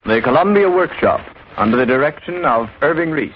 The Columbia Workshop, under the direction of Irving Reese.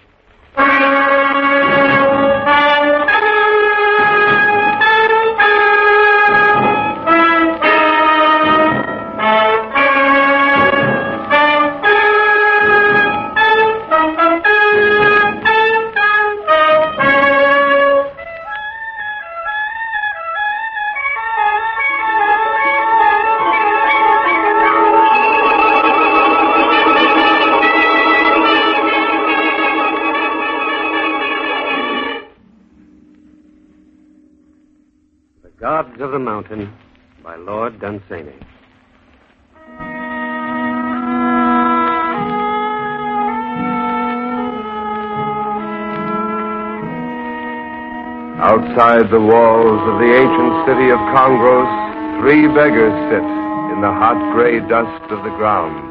Gods of the Mountain by Lord Dunsany. Outside the walls of the ancient city of Congros, 3 beggars sit in the hot gray dust of the ground.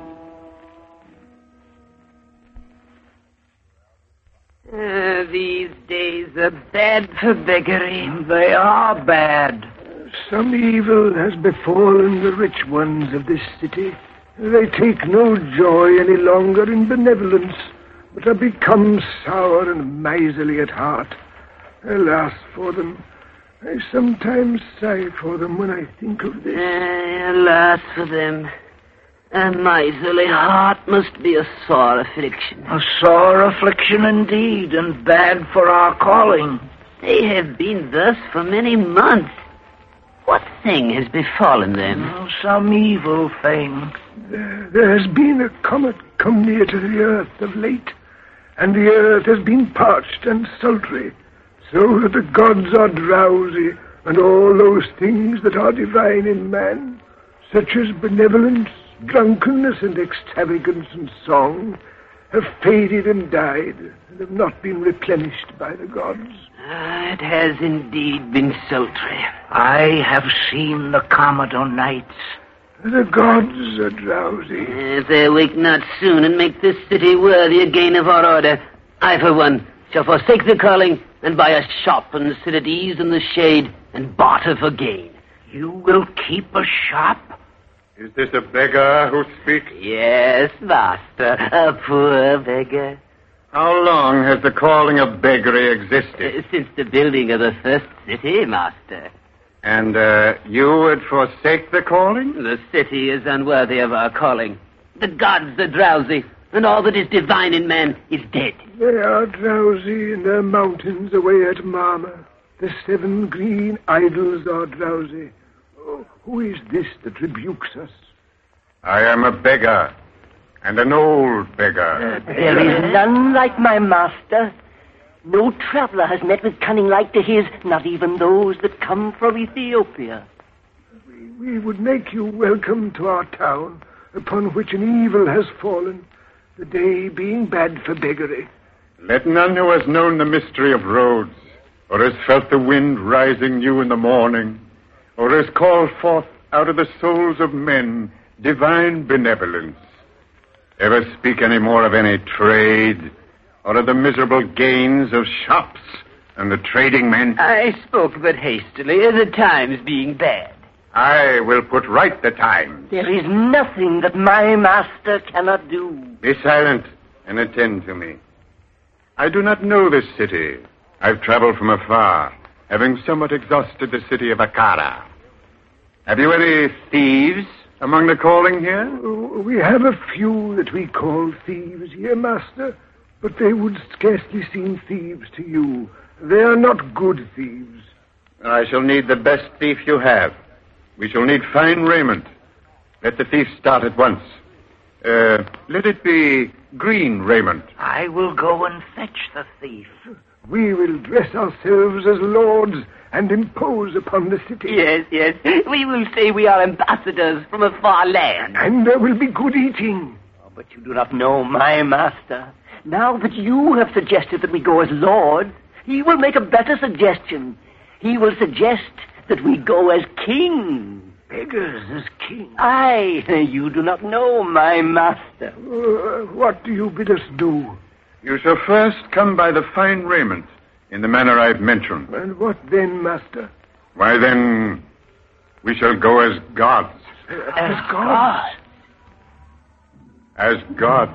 These days are bad for beggary. They are bad. Some evil has befallen the rich ones of this city. They take no joy any longer in benevolence, but have become sour and miserly at heart. Alas for them. I sometimes sigh for them when I think of this. Alas for them. A miserly heart must be a sore affliction. A sore affliction indeed, and bad for our calling. They have been thus for many months. What thing has befallen them? Oh, some evil thing. There has been a comet come near to the earth of late, and the earth has been parched and sultry, so that the gods are drowsy, and all those things that are divine in man, such as benevolence, drunkenness and extravagance and song, have faded and died, and have not been replenished by the gods. It has indeed been sultry. I have seen the comet o' nights. The gods are drowsy. If they wake not soon and make this city worthy again of our order, I, for one, shall forsake the calling and buy a shop and sit at ease in the shade and barter for gain. You will keep a shop? Is this a beggar who speaks? Yes, master, a poor beggar. How long has the calling of beggary existed? Since the building of the first city, master. And you would forsake the calling? The city is unworthy of our calling. The gods are drowsy, and all that is divine in man is dead. They are drowsy in their mountains away at Marma. The 7 green idols are drowsy. Oh, who is this that rebukes us? I am a beggar, and an old beggar. There is none like my master. No traveler has met with cunning like to his, not even those that come from Ethiopia. We would make you welcome to our town, upon which an evil has fallen, the day being bad for beggary. Let none who has known the mystery of roads, or has felt the wind rising new in the morning, or has called forth out of the souls of men divine benevolence, ever speak any more of any trade, or of the miserable gains of shops and the trading men? I spoke but hastily, the times being bad. I will put right the times. There is nothing that my master cannot do. Be silent and attend to me. I do not know this city. I've traveled from afar, having somewhat exhausted the city of Akara. Have you any thieves among the calling here? We have a few that we call thieves here, master, but they would scarcely seem thieves to you. They are not good thieves. I shall need the best thief you have. We shall need fine raiment. Let the thief start at once. Let it be green raiment. I will go and fetch the thief. We will dress ourselves as lords and impose upon the city. Yes. We will say we are ambassadors from a far land. And there will be good eating. Oh, but you do not know my master. Now that you have suggested that we go as lords, he will make a better suggestion. He will suggest that we go as kings. Beggars as kings? Aye, you do not know my master. What do you bid us do? You shall first come by the fine raiment, in the manner I've mentioned. And what then, master? Why, then, we shall go as gods. As gods? as gods.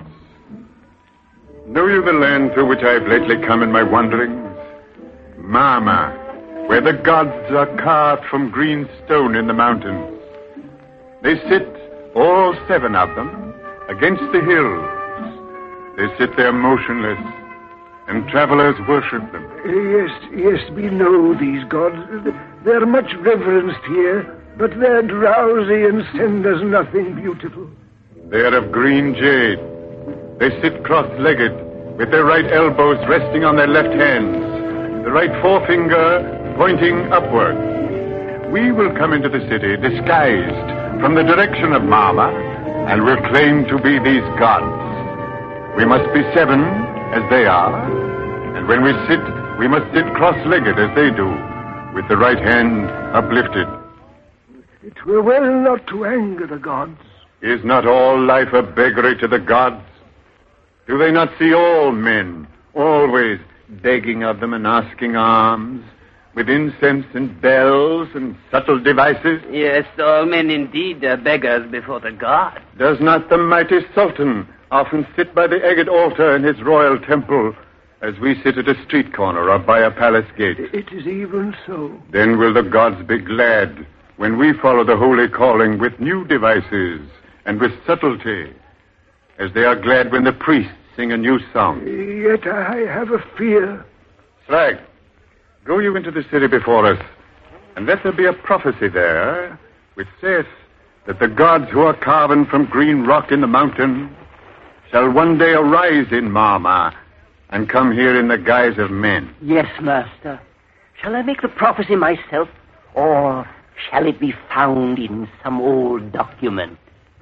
Know you the land through which I have lately come in my wanderings? Mama, where the gods are carved from green stone in the mountains. They sit, all 7 of them, against the hills. They sit there motionless, and travelers worship them. Yes, we know these gods. They're much reverenced here, but they're drowsy and send us nothing beautiful. They are of green jade. They sit cross-legged, with their right elbows resting on their left hands, the right forefinger pointing upward. We will come into the city disguised from the direction of Mama, and will claim to be these gods. We must be 7, as they are, and when we sit, we must sit cross-legged as they do, with the right hand uplifted. It were well not to anger the gods. Is not all life a beggary to the gods? Do they not see all men always begging of them and asking alms, with incense and bells and subtle devices? Yes, all men indeed are beggars before the gods. Does not the mighty Sultan often sit by the agate altar in his royal temple, as we sit at a street corner or by a palace gate? It is even so. Then will the gods be glad when we follow the holy calling with new devices and with subtlety, as they are glad when the priests sing a new song. Yet I have a fear. Slag, go you into the city before us, and let there be a prophecy there, which saith that the gods who are carven from green rock in the mountain shall one day arise in Mama and come here in the guise of men. Yes, Master. Shall I make the prophecy myself, or shall it be found in some old document?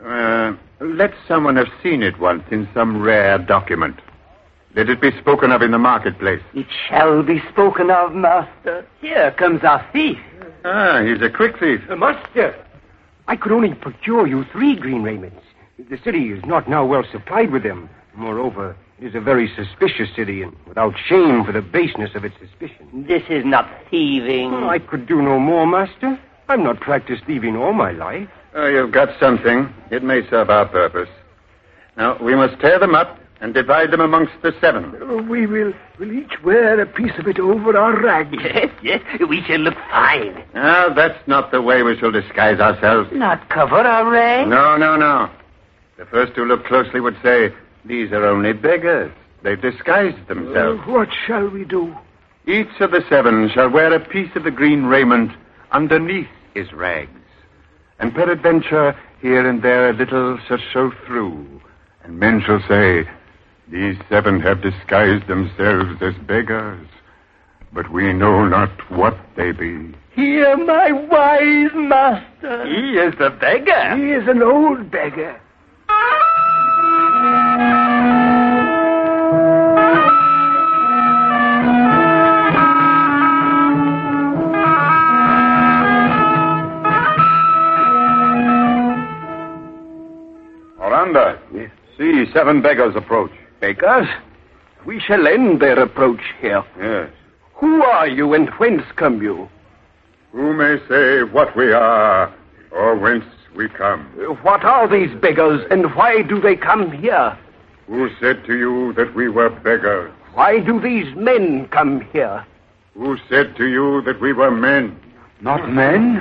Let someone have seen it once in some rare document. Let it be spoken of in the marketplace. It shall be spoken of, Master. Here comes our thief. Ah, he's a quick thief. Master, I could only procure you 3 green raiments. The city is not now well supplied with them. Moreover, it is a very suspicious city, and without shame for the baseness of its suspicion. This is not thieving. Well, I could do no more, Master. I've not practiced thieving all my life. You've got something. It may serve our purpose. Now, we must tear them up and divide them amongst the 7. We'll each wear a piece of it over our rags. Yes, we shall look fine. Ah, that's not the way we shall disguise ourselves. Not cover our rags? No. The first who look closely would say, these are only beggars. They've disguised themselves. What shall we do? Each of the 7 shall wear a piece of the green raiment underneath his rags. And peradventure, here and there a little shall show through. And men shall say, these 7 have disguised themselves as beggars, but we know not what they be. Hear my wise master. He is the beggar. He is an old beggar. Oranda, Yes. See 7 beggars approach. Beggars? We shall end their approach here. Yes. Who are you, and whence come you? Who may say what we are, or whence we come? What are these beggars, and why do they come here? Who said to you that we were beggars? Why do these men come here? Who said to you that we were men? Not men?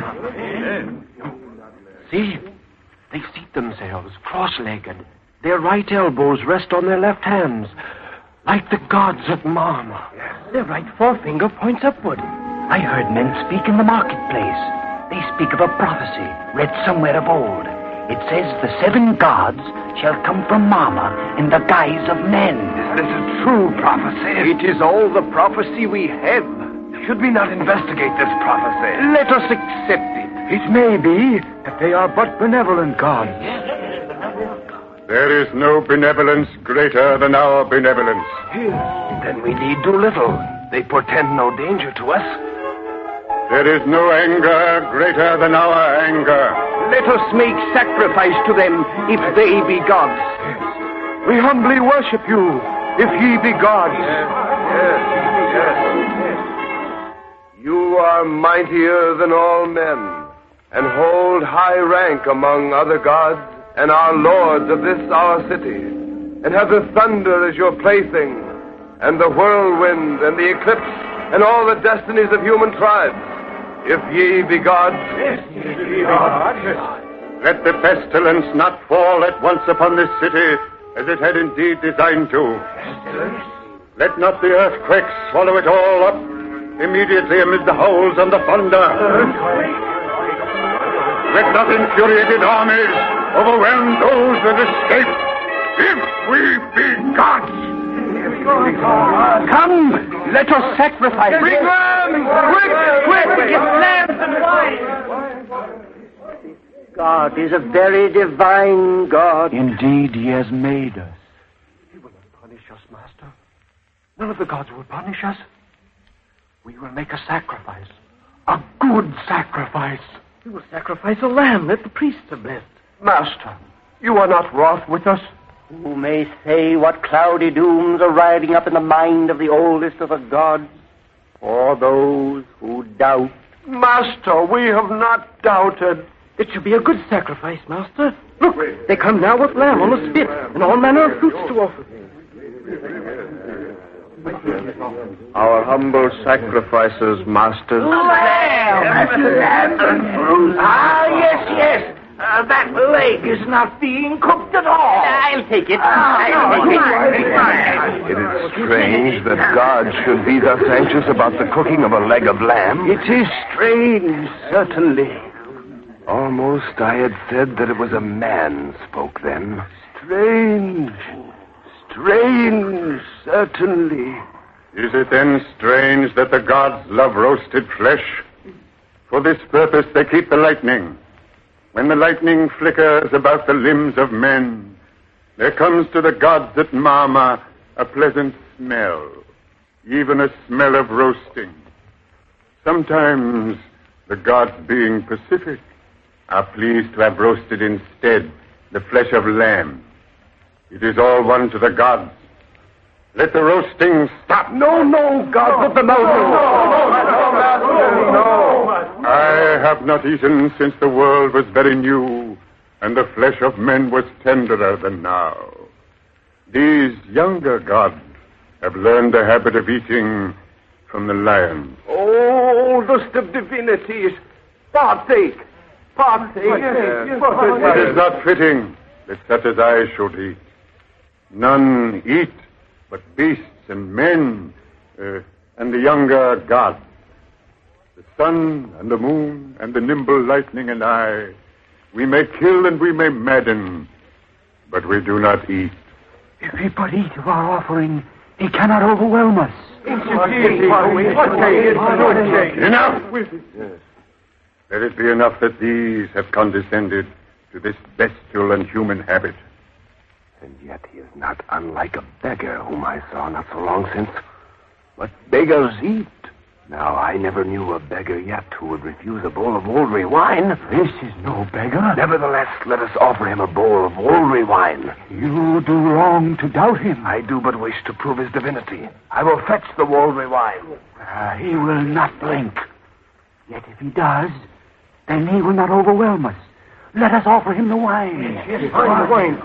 See, they seat themselves cross-legged. Their right elbows rest on their left hands, like the gods at Mama. Their right forefinger points upward. I heard men speak in the marketplace. They speak of a prophecy read somewhere of old. It says the 7 gods shall come from Mama in the guise of men. That is a true prophecy. It is all the prophecy we have. Should we not investigate this prophecy? Let us accept it. It may be that they are but benevolent gods. There is no benevolence greater than our benevolence. Then we need do little. They portend no danger to us. There is no anger greater than our anger. Let us make sacrifice to them if they be gods. We humbly worship you if ye be gods. You are mightier than all men, and hold high rank among other gods and are lords of this our city, and have the thunder as your plaything, and the whirlwind, and the eclipse, and all the destinies of human tribes. If ye be gods, let the pestilence not fall at once upon this city, as it had indeed designed to. Let not the earthquake swallow it all up immediately amid the howls and the thunder. Let not infuriated armies overwhelm those that escape. If we be gods. Come, let us sacrifice. Bring lambs! Quick! Get lambs and wine! God is a very divine God. Indeed, he has made us. He will not punish us, Master. None of the gods will punish us. We will make a sacrifice. A good sacrifice. We will sacrifice a lamb that the priests have blessed. Master, you are not wroth with us. Who may say what cloudy dooms are riding up in the mind of the oldest of the gods? For those who doubt. Master, we have not doubted. It should be a good sacrifice, Master. Look, they come now with lamb on the spit and all manner of fruits to offer. our humble sacrifices, Master. Lamb and fruit. Ah, yes. That leg is not being cooked at all. I'll take it. It is strange that God should be thus anxious about the cooking of a leg of lamb. It is strange, certainly. Almost I had said that it was a man spoke then. Strange, certainly. Is it then strange that the gods love roasted flesh? For this purpose they keep the lightning. When the lightning flickers about the limbs of men, there comes to the gods at Mama a pleasant smell, even a smell of roasting. Sometimes the gods, being pacific, are pleased to have roasted instead the flesh of lamb. It is all one to the gods. Let the roasting stop. No, God, put them out. No. I have not eaten since the world was very new, and the flesh of men was tenderer than now. These younger gods have learned the habit of eating from the lion. Oldest of divinities, partake. It is not fitting that such as I should eat. None eat but beasts and men, and the younger gods. The sun and the moon and the nimble lightning and I, we may kill and we may madden, but we do not eat. If we but eat of our offering, he cannot overwhelm us. Enough! Let it be enough that these have condescended to this bestial and human habit. And yet he is not unlike a beggar whom I saw not so long since. But beggars eat. Now, I never knew a beggar yet who would refuse a bowl of Wolrey wine. This is no beggar. Nevertheless, let us offer him a bowl of Wolrey wine. You do wrong to doubt him. I do but wish to prove his divinity. I will fetch the Wolrey wine. He will not blink. Yet if he does, then he will not overwhelm us. Let us offer him the wine. Yes, wine.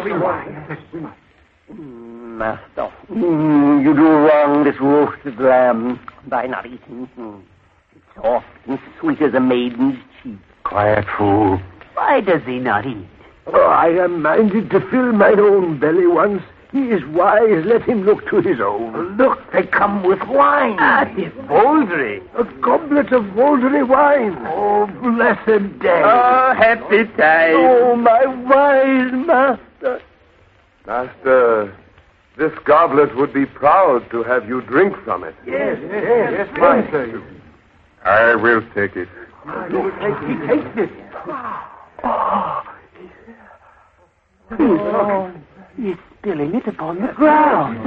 Master, you do wrong this roasted lamb by not eating. It's soft and sweet as a maiden's cheek. Quiet, fool. Why does he not eat? I am minded to fill mine own belly once. He is wise, let him look to his own. Look, they come with wine. It's Wolrey. A goblet of Wolrey wine. Oh, blessed day. Oh, happy time. Oh, my wise master. Master, this goblet would be proud to have you drink from it. Yes, master. I will take it. He takes it. He's spilling it upon the ground.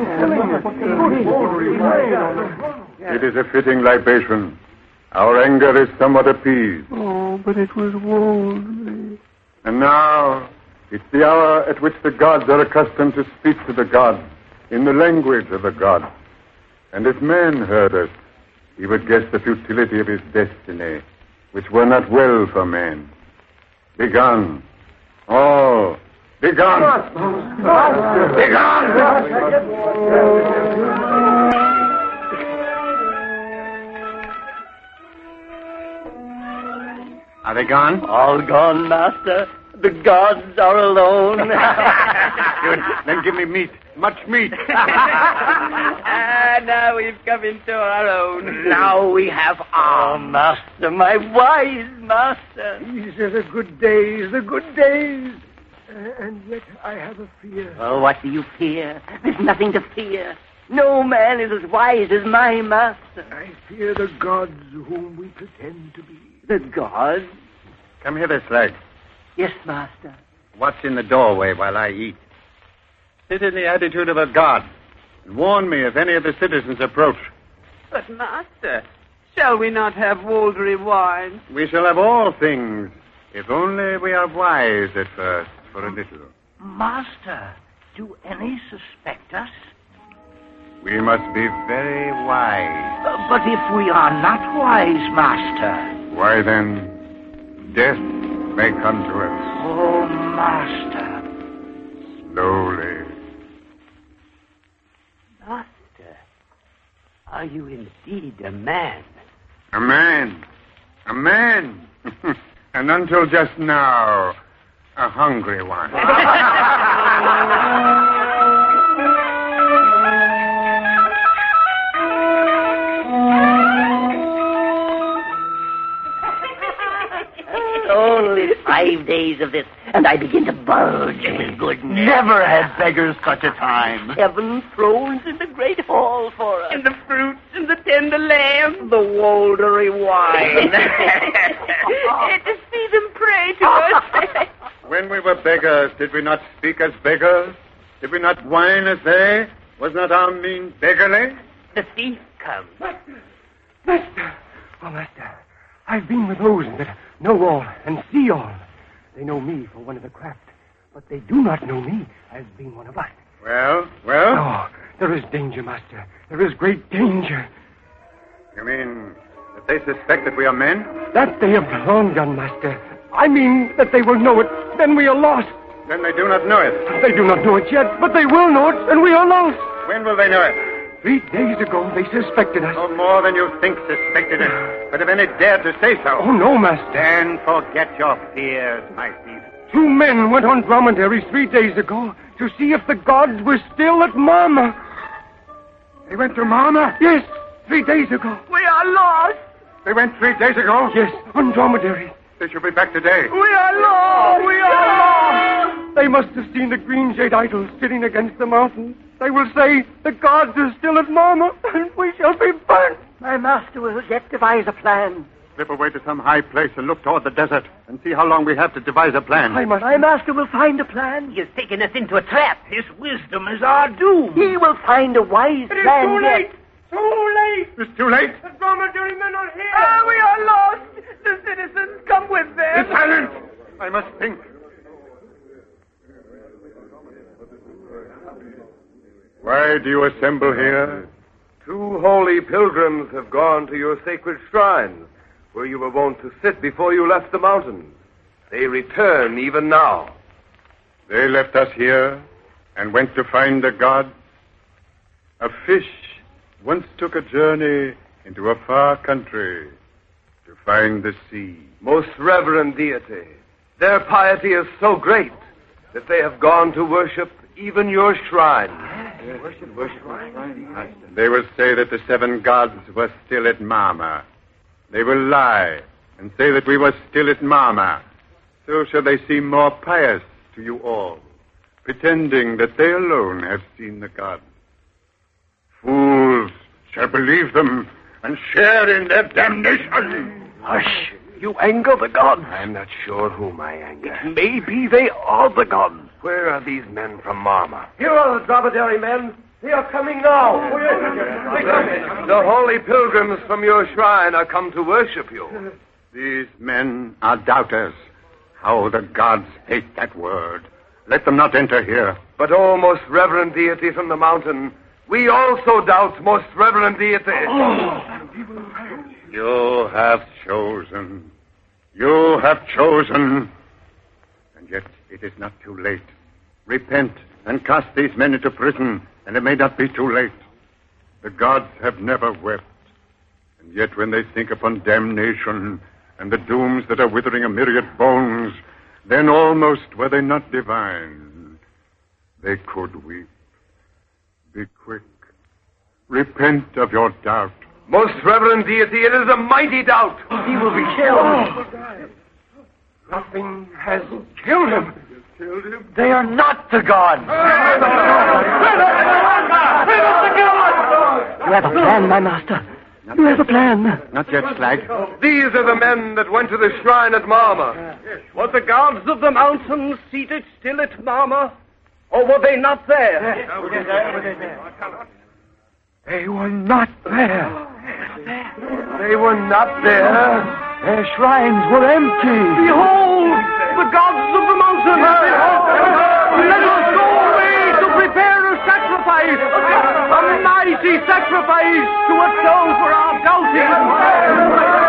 It is a fitting libation. Our anger is somewhat appeased. Oh, but it was Wolrey. And now, it's the hour at which the gods are accustomed to speak to the gods in the language of the gods. And if man heard us, he would guess the futility of his destiny, which were not well for man. Begone. All, begone! Begone! Are they gone? All gone, master. The gods are alone. Good. Then give me meat. Much meat. Now we've come into our own. Now we have arms. Oh, master, my wise master. These are the good days, the good days. And yet I have a fear. Oh, what do you fear? There's nothing to fear. No man is as wise as my master. I fear the gods whom we pretend to be. The gods? Come hither, Slag. Yes, master. Watch in the doorway while I eat. Sit in the attitude of a god and warn me if any of the citizens approach. But, master, shall we not have Waldry wine? We shall have all things, if only we are wise at first for a little. Master, do any suspect us? We must be very wise. But if we are not wise, master... Why then, death may come to us. Oh, master. Slowly. Master, are you indeed a man? A man. A man. And until just now, a hungry one. Only 5 days of this, and I begin to bulge with goodness. Never had beggars such a time. 7 thrones in the great hall for us. And the fruits and the tender lamb. The Waldry wine. To see them pray to us. When we were beggars, did we not speak as beggars? Did we not whine as they? Was not our mean beggarly? The thief comes. Master! Oh, master, I've been with those that know all and see all. They know me for one of the craft, but they do not know me as being one of us. Well? Oh, there is danger, master. There is great danger. You mean that they suspect that we are men? That they have long done, master. I mean that they will know it, then we are lost. Then they do not know it. They do not know it yet, but they will know it, and we are lost. When will they know it? 3 days ago, they suspected us. No more than you think suspected it. But have any dared to say so? Oh, no, master. Then forget your fears, my thief. 2 men went on dromedaries 3 days ago to see if the gods were still at Mama. They went to Mama? Yes, 3 days ago. We are lost. They went 3 days ago? Yes, on dromedary. They should be back today. We are lost. We are lost. They must have seen the green jade idol sitting against the mountain. They will say, the gods are still at Mama, and we shall be burnt. My master will yet devise a plan. Slip away to some high place and look toward the desert and see how long we have to devise a plan. My master will find a plan. He has taken us into a trap. His wisdom is our doom. He will find a wise plan. Too late. Too late. It's too late. The dromedary men are here. We are lost. The citizens come with them. Be silent. I must think. Why do you assemble here? 2 holy pilgrims have gone to your sacred shrines, where you were wont to sit before you left the mountains. They return even now. They left us here and went to find the gods. A fish once took a journey into a far country to find the sea. Most reverend deity, their piety is so great that they have gone to worship even your shrine. They will say that the 7 gods were still at Mama. They will lie and say that we were still at Mama. So shall they seem more pious to you all, pretending that they alone have seen the gods. Fools shall believe them and share in their damnation. Hush! You anger the gods. I'm not sure whom I anger. Maybe they are the gods. Where are these men from Mama? Here are the dromedary men. They are coming now. The holy pilgrims from your shrine are come to worship you. These men are doubters. How the gods hate that word. Let them not enter here. But, O most reverend deity from the mountain, we also doubt, most reverend deity. You have chosen. You have chosen. And yet It is not too late. Repent and cast these men into prison, and it may not be too late. The gods have never wept. And yet when they think upon damnation and the dooms that are withering a myriad bones, then almost were they not divine, they could weep. Be quick. Repent of your doubt. Most reverend deity, it is a mighty doubt. He will be killed. Nothing has killed him. They are not the gods. You have a plan, my master. You have a plan. Not yet, Slag. These are the men that went to the shrine at Marma. Were the gods of the mountains seated still at Marma? Or were they not there? They were not there. They were not there. Their shrines were empty. Behold, the gods of the mountains! Let us go away to prepare a sacrifice, a mighty sacrifice to atone for our doubting.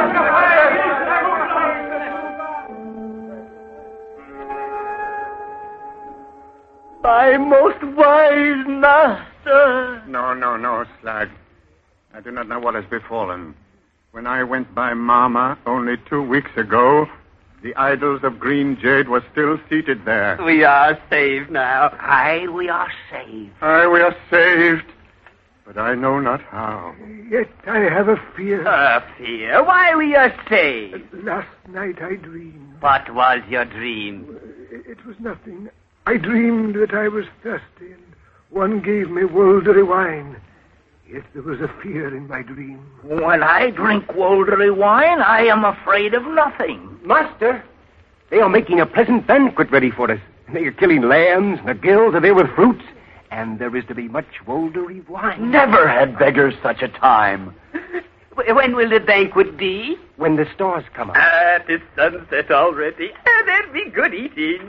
My most wise master. No, Slag. I do not know what has befallen. When I went by Marma only 2 weeks ago, the idols of green jade were still seated there. We are saved now. Aye, we are saved. Aye, we are saved, but I know not how. Yet I have a fear. Fear? Why we are saved? Last night I dreamed. What was your dream? It was nothing. I dreamed that I was thirsty, and one gave me Woldery wine. Yet there was a fear in my dream. When I drink Woldery wine, I am afraid of nothing. Master, they are making a pleasant banquet ready for us. They are killing lambs, and the gills are there with fruits, and there is to be much Woldery wine. Never had beggars such a time. When will the banquet be? When the stars come out. It is sunset already. There'll be good eating.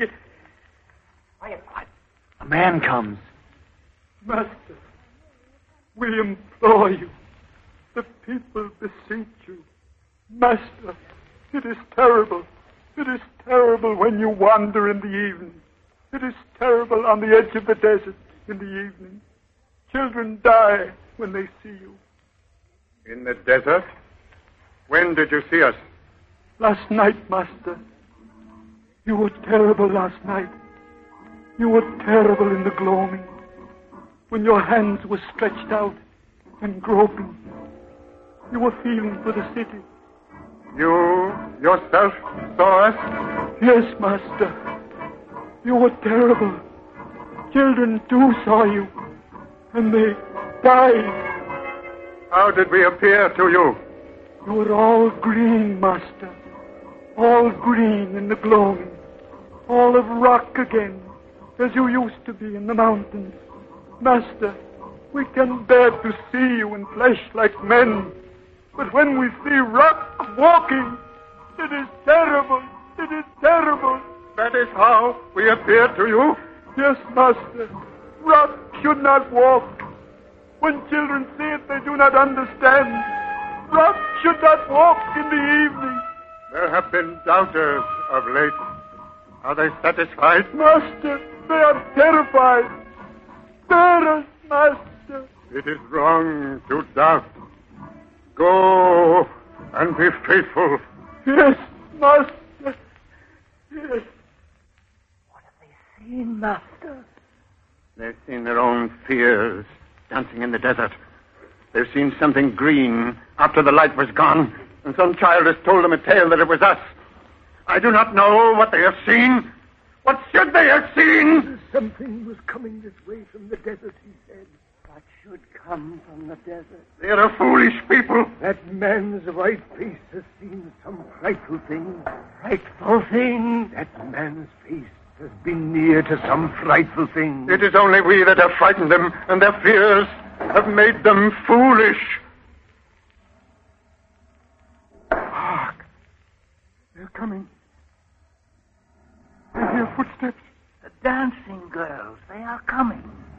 A man comes. Master, we implore you. The people beseech you. Master, it is terrible. It is terrible when you wander in the evening. It is terrible on the edge of the desert in the evening. Children die when they see you. In the desert? When did you see us? Last night, Master. You were terrible last night. You were terrible in the gloaming, when your hands were stretched out and groping. You were feeling for the city. You yourself saw us? Yes, Master. You were terrible. Children too saw you, and they died. How did we appear to you? You were all green, Master. All green in the gloaming. All of rock again, as you used to be in the mountains. Master, we can bear to see you in flesh like men, but when we see rock walking, it is terrible. It is terrible. That is how we appear to you? Yes, Master. Rock should not walk. When children see it, they do not understand. Rock should not walk in the evening. There have been doubters of late. Are they satisfied? Master, they are terrified. Spare us, Master. It is wrong to doubt. Go and be faithful. Yes, Master. Yes. What have they seen, Master? They've seen their own fears dancing in the desert. They've seen something green after the light was gone, and some child has told them a tale that it was us. I do not know what they have seen. What should they have seen? Something was coming this way from the desert, he said. What should come from the desert? They are a foolish people. That man's white face has seen some frightful thing. Frightful thing? That man's face has been near to some frightful thing. It is only we that have frightened them, and their fears have made them foolish. Hark! They're coming. I hear footsteps. The dancing girls, they are coming.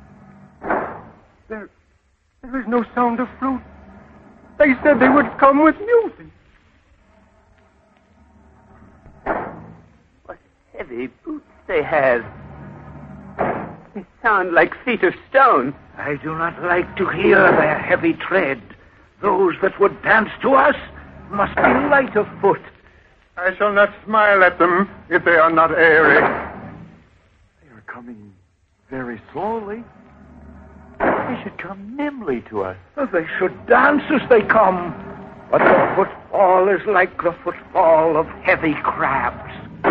There is no sound of flute. They said they would come with music. What heavy boots they have. They sound like feet of stone. I do not like to hear their heavy tread. Those that would dance to us must be light of foot. I shall not smile at them if they are not airy. They are coming very slowly. They should come nimbly to us. They should dance as they come, but the footfall is like the footfall of heavy crabs.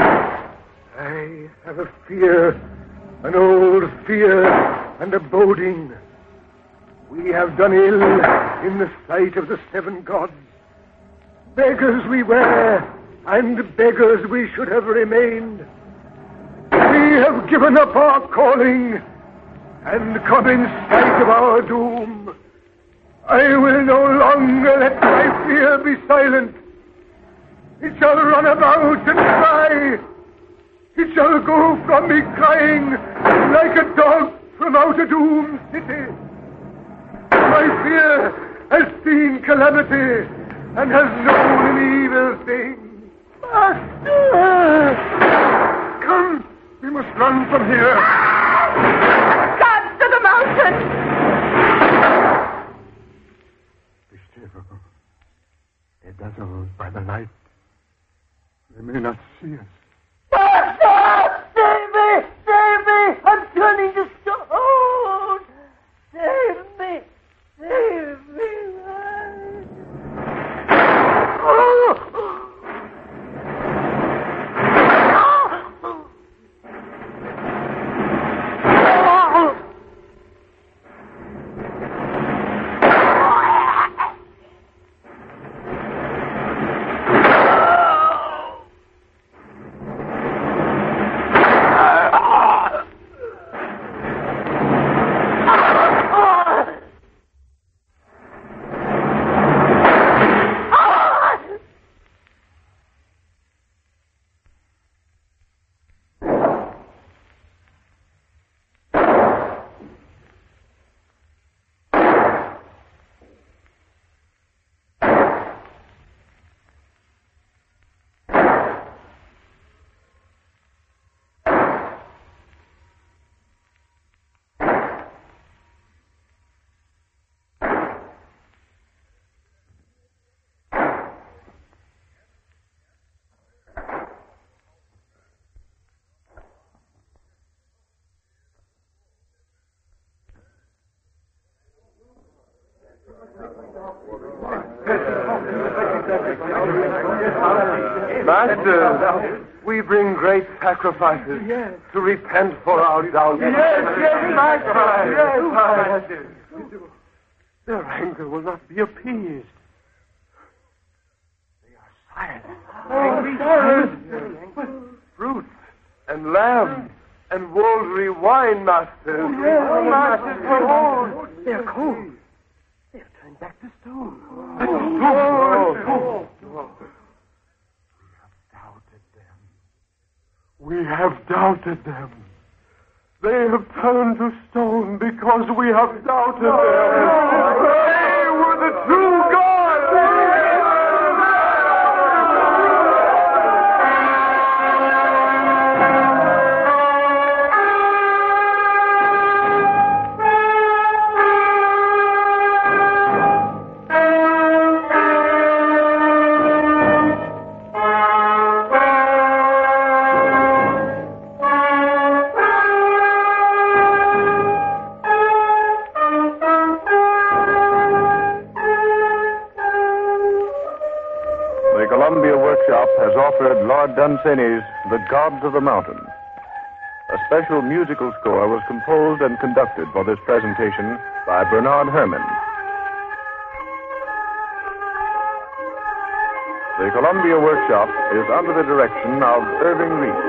I have a fear, an old fear and a boding. We have done ill in the sight of the seven gods. Beggars we were, and beggars we should have remained. We have given up our calling and come in sight of our doom. I will no longer let my fear be silent. It shall run about and cry. It shall go from me crying like a dog from out a doomed city. My fear has seen calamity and has known an evil thing. Master! Come, we must run from here. Gods to the mountain! Be still. They're dazzled by the light. They may not see us. Master! Save me! Save me! I'm turning to stone! Save me! Save me! Master, we bring great sacrifices to repent for our doubts. Master. Their anger will not be appeased. They are silent. Fruit and lamb and watery wine, Master. They are cold. They have turned back to stone. We have doubted them. They have turned to stone because we have doubted them. They were the true gods. The Columbia Workshop has offered Lord Dunsany's The Gods of the Mountain. A special musical score was composed and conducted for this presentation by Bernard Herrmann. The Columbia Workshop is under the direction of Irving Reese.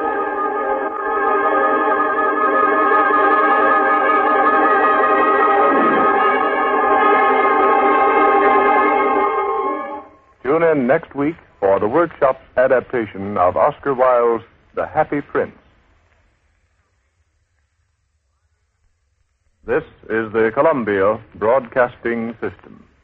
Tune in next week for the Workshop's adaptation of Oscar Wilde's The Happy Prince. This is the Columbia Broadcasting System.